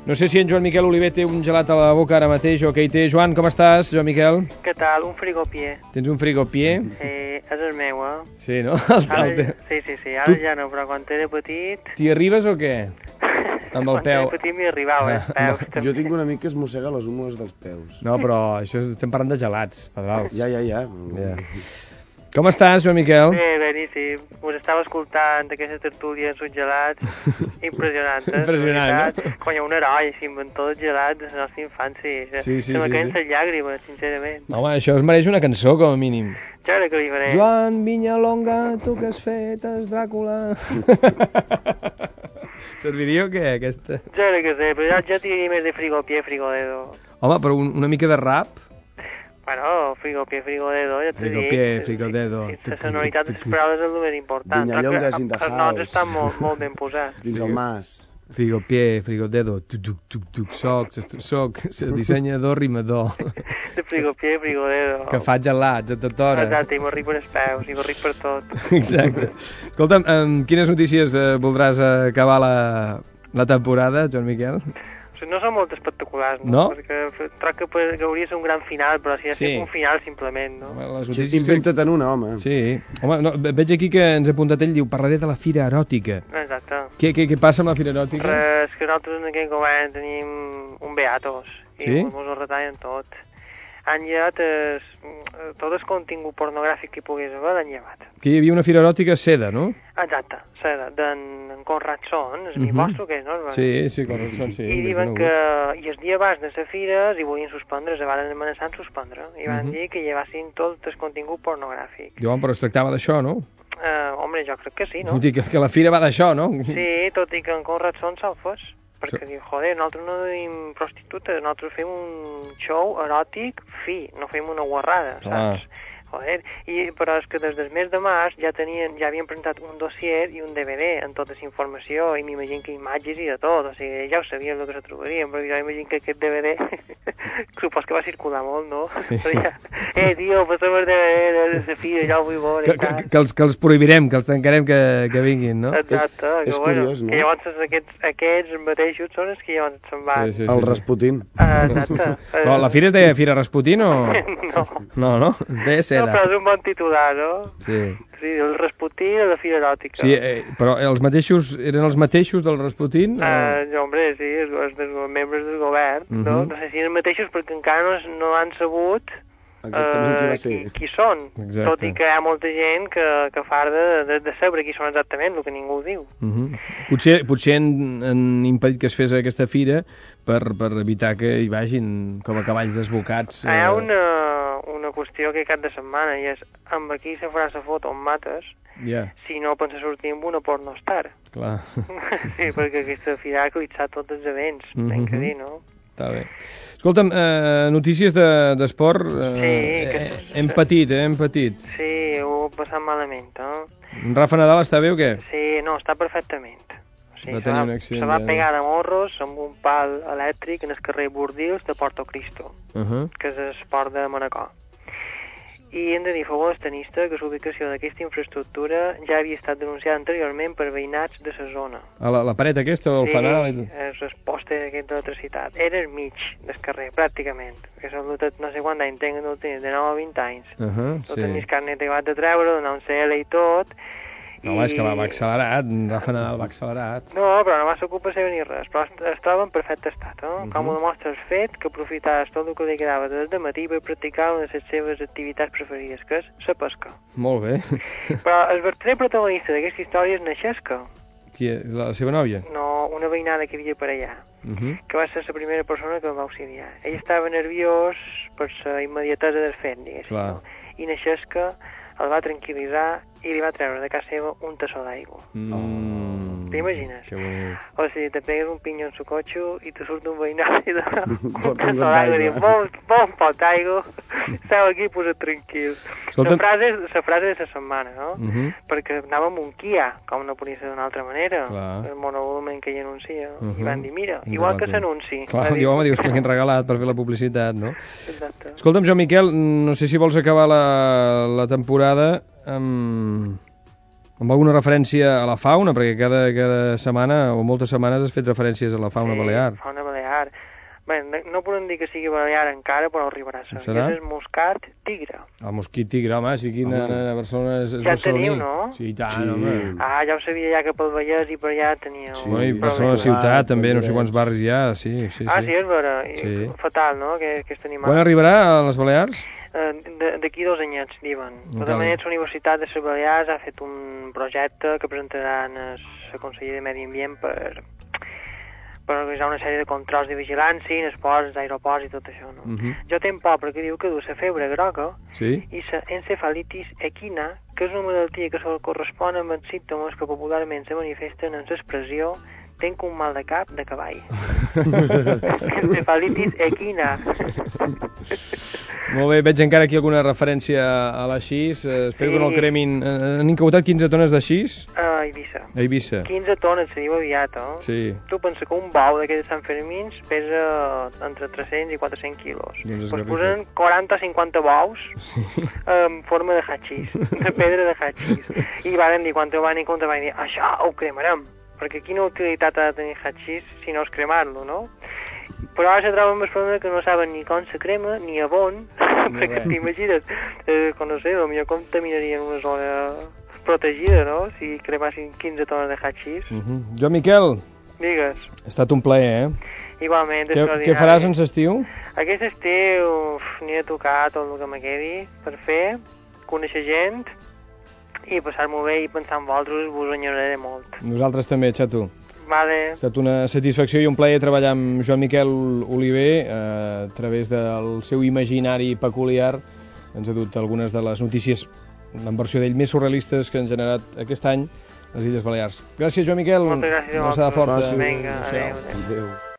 No sé si en Joan Miquel Oliver té un gelat a la boca ara mateix o què hi té. Joan, com estàs, Joan Miquel? Què tal? Un frigopié. Tens un frigopié? Sí, és el meu, Sí, no? Sí, ara ja no, però quan era petit... T'hi arribes o què? Amb el peu. Quan era petit m'hi arribava, els peus. No, jo tinc un amic que es mossega les ungles dels peus. No, però això estem parlant de gelats, pedals. Ja. Com estàs, Joan Miquel? Bé, beníssim. Us estava escoltant aquesta tertúlia en gelats. Impressionant, Impressionant, no? Quan hi ha un heroi així amb tots els gelats de la nostra infància. Sí. Se me caen les llàgrimes, sincerament. Home, això es mereix una cançó, com a mínim. Jo crec que li faré. Joan Vinyalonga, tu que has fet, és Dràcula. Serviria o què, aquesta? Jo crec que sí, però jo tiraria més de frigopié, frigodedo. Home, però una mica de rap? Bueno, frigopié, frigodedo, ja t'ho dic. Frigopié, frigodedo. La sonoritat de les paraules és el més important. Vinyallongas in the house. Els noms estan molt ben posats. Dins el mas. Frigopié, frigodedo, tuc, soc, dissenyador, rimador. De frigopié, frigodedo. Que fa gelats a tota hora. Exacte, i m'ho ric per els peus, i m'ho ric per tot. Exacte. Escolta'm, amb quines notícies voldràs acabar la temporada, Joan Miquel? O sigui, no són molt espectaculars, no? Perquè troc que hauria de ser un gran final, però si ha de ser un final simplement, no? Les notícies... Inventa't en una, home. Sí. Home, no, veig aquí que ens ha apuntat ell, diu, parlaré de la fira eròtica. Exacte. Què passa amb la fira eròtica? Res, que nosaltres en aquest govern tenim un beatos. Sí? I ens ho retallen tot. Han llevat tot el contingut pornogràfic que hi pogués haver, l'han llevat. Que hi havia una fira eròtica a Seda, no? Exacte, Seda, d'en Conrad Son, és mi vostre que és, no? Sí, Conrad Son, sí. I diuen que, i el dia abans de la fira i volien suspendre, se van amenaçar en suspendre, i van dir que llevassin tot el contingut pornogràfic. Diuen, però es tractava d'això, no? Home, jo crec que sí, no? Vull dir que la fira va d'això, no? Sí, tot i que en Conrad Son se'l fos. Perquè diu, joder, nosaltres no tenim prostitutes, nosaltres fem un show eròtic fi, no fem una guarrada, saps? Joder, però és que des del mes de març ja havien presentat un dossier i un DVD amb tota la informació, i m'imagino que imatges i de tot, o sigui, ja ho sabien el que se trobarien, però jo imagino que aquest DVD supos que va circular molt, no? Sí. Tio, passem el DVD de la fira, ja ho vull veure. Que els prohibirem, que els tancarem que vinguin, no? Exacte, és curiós, no? Que llavors aquests mateixos són els que llavors se'n van. Sí. El Rasputin. Exacte. Però la fira es deia Fira Rasputin o...? No. No? Es deia Seda. No, però és un bon titular, no? Sí, el Rasputin de la fira eròtica. Sí, però eren els mateixos del Rasputin? Hombre, sí, els membres del govern, no? No sé si eren mateixos perquè encara no han sabut qui són. Exacte. Tot i que hi ha molta gent que farda de saber qui són exactament, el que ningú diu. Potser han impedit que es fes aquesta fira per evitar que hi vagin com a cavalls desbocats. Hi ha una qüestió que cap de setmana, i és amb aquí se farà la foto on mates, si no pensa sortir amb una pornostar. Clar. Sí, perquè aquesta fira ha eclipsat tots els events, tenc que dir, no? Està bé. Escolta'm, notícies d'esport, hem patit. Sí, ho he passat malament, Rafa Nadal està bé o què? Sí, no, està perfectament. Va tenir un accident. Se va pegar de morros amb un pal elèctric en el carrer Bordils de Porto Cristo, que és l'esport de Manacor. I hem de dir, fou el tenista, que l'ubicació d'aquesta infraestructura ja havia estat denunciada anteriorment per veïnats de la zona. La paret aquesta o el fanal? Sí, és el poste d'aquesta d'electricitat. Era al mig del carrer, pràcticament. Que són no sé quant anys tenen, de 9 a 20 anys. No tenies carnet que vas de treure, donar un CL i tot. No, és que va accelerat, Rafa Nadal va accelerat. No, però no va ser culpa seva ni res, però es troba en perfecte estat, com ho demostra el fet que aprofitaves tot el que li quedava des de matí per practicar una de les seves activitats preferides, que és la pesca. Molt bé. Però el verdader protagonista d'aquesta història és na Xesca. Qui és? La seva nòvia? No, una veïnada que havia per allà, que va ser la primera persona que el va auxiliar. Ell estava nerviós per la immediatesa del fet, diguéssim, no? I na Xesca el va tranquil·litzar i li va treure de casa seva un tassó d'aigua. T'imagines? Que bonic. O sigui, te pegues un pinyo en su cotxe i te surt un veïnat i un tassó d'aigua i dius, bon pot d'aigua, esteu aquí, posa't tranquil. La frase de la setmana, no? Perquè anava amb un Kia, com no podia ser d'una altra manera, el monovolumen que hi anuncia, i van dir, mira, igual que s'anunci. Clar, diu, home, dius que l'han regalat per fer la publicitat, no? Exacte. Escolta'm, Joan Miquel, no sé si vols acabar la temporada amb alguna referència a la fauna, perquè cada setmana o moltes setmanes has fet referències a la fauna balear. Fauna balear. balear. Bé, no podem dir que sigui balear encara, però arribarà a ser. Serà? És el moscat tigre. El mosquit tigre, home, sí, quina Barcelona és Ja barceloní. teniu, no? Sí, i tant, Sí. home. Ja ho sabia ja que pel Vallès i per allà teníeu. Sí, Bueno, i però Barcelona bé, ciutat, també, no sé Vallès. quants barris hi ha, sí. Sí, és vera. Sí. Fatal, no?, aquest animal. Quan arribarà a les Balears? D'aquí 2 anyets, diuen. De Encara. totes maneres, la Universitat de les Balears ha fet un projecte que presentaran a la Conselleria de Medi Ambient per organitzar una sèrie de controls de vigilància en els ports, d'aeroports i tot això, no? Jo tinc por perquè diu que du la febre groga Sí? i la encefalitis equina, que és una malaltia que se correspon amb els símptomes que popularment se manifesten en l'expressió tenc un mal de cap de cavall. Encefalitis equina. Molt bé, veig encara aquí alguna referència a la xís. Espero que no el cremin. Han incautat 15 tones de xís A Eivissa. a Eivissa. 15 tones, se diu aviat, eh? Sí. Tu pensa que un bou d'aquests Sant Fermins pesa entre 300 i 400 quilos. Doncs és Pues garrifós. posen 40 o 50 bous Sí. en forma de hachís, de pedra de hachís. I van dir, quan ho van en compte, van dir, això ho cremarem, perquè quina utilitat ha de tenir hachís si no és cremar-lo, no? Però ara se troben amb el problema que no saben ni com se crema, ni a on, perquè t'imagines, no sé, potser contaminarien una zona protegida, no?, si cremassin 15 tones de hachís. Joan Miquel, Digues, ha estat un plaer, igualment, Què faràs en l'estiu? Aquest estiu aniré a tocar tot el que me quedi per fer, conèixer gent i passar-m'ho bé i pensar en vosaltres vos enyoraré molt. Nosaltres també, xato. Vale. Ha estat una satisfacció i un plaer treballar amb Joan Miquel Oliver a través del seu imaginari peculiar. Ens ha dut algunes de les notícies en versió d'ell més surrealistes que han generat aquest any les Illes Balears. Gràcies, Joan Miquel. Moltes gràcies a Una abraçada vosaltres. forta. Vinga, Adéu. adéu. Adéu.